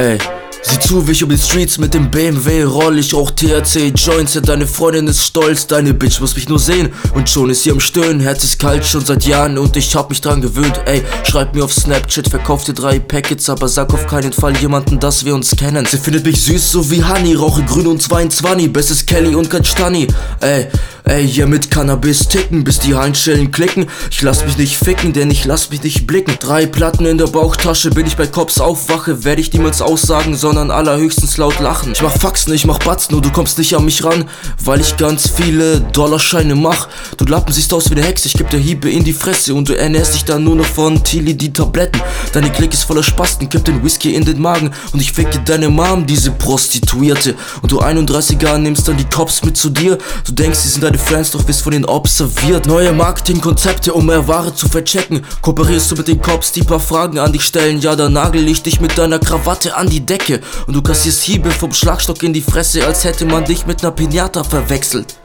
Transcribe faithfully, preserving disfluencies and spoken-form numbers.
Ey, sieh zu, wie ich über die Streets mit dem B M W roll. Ich rauch T H C Joints, ja deine Freundin ist stolz. Deine Bitch muss mich nur sehen und schon ist sie am Stöhnen. Herz ist kalt schon seit Jahren und ich hab mich dran gewöhnt. Ey, schreib mir auf Snapchat, verkauf dir drei Packets, aber sag auf keinen Fall jemanden, dass wir uns kennen. Sie findet mich süß so wie Honey, rauche grün und zweiundzwanzig. Bestes Kelly und kein Stani. Ey, ey, hier mit Cannabis ticken, bis die Handschellen klicken. Ich lass mich nicht ficken, denn ich lass mich nicht blicken. Drei Platten in der Bauchtasche, bin ich bei Cops aufwache, werde ich niemals aussagen, sondern allerhöchstens laut lachen. Ich mach Faxen, ich mach Batzen und du kommst nicht an mich ran, weil ich ganz viele Dollarscheine mach. Du Lappen siehst aus wie eine Hexe, ich geb dir Hiebe in die Fresse und du ernährst dich dann nur noch von Tilly die Tabletten. Deine Klick ist voller Spasten, kipp den Whisky in den Magen und ich ficke deine Mom, diese Prostituierte. Und du einunddreißiger nimmst dann die Cops mit zu dir. Du denkst, sie sind deine Friends, doch wirst von denen observiert. Neue Marketingkonzepte, um mehr Ware zu verchecken. Kooperierst du mit den Cops, die paar Fragen an dich stellen? Ja, dann nagel ich dich mit deiner Krawatte an die Decke. Und du kassierst Hiebe vom Schlagstock in die Fresse, als hätte man dich mit ner Pinata verwechselt.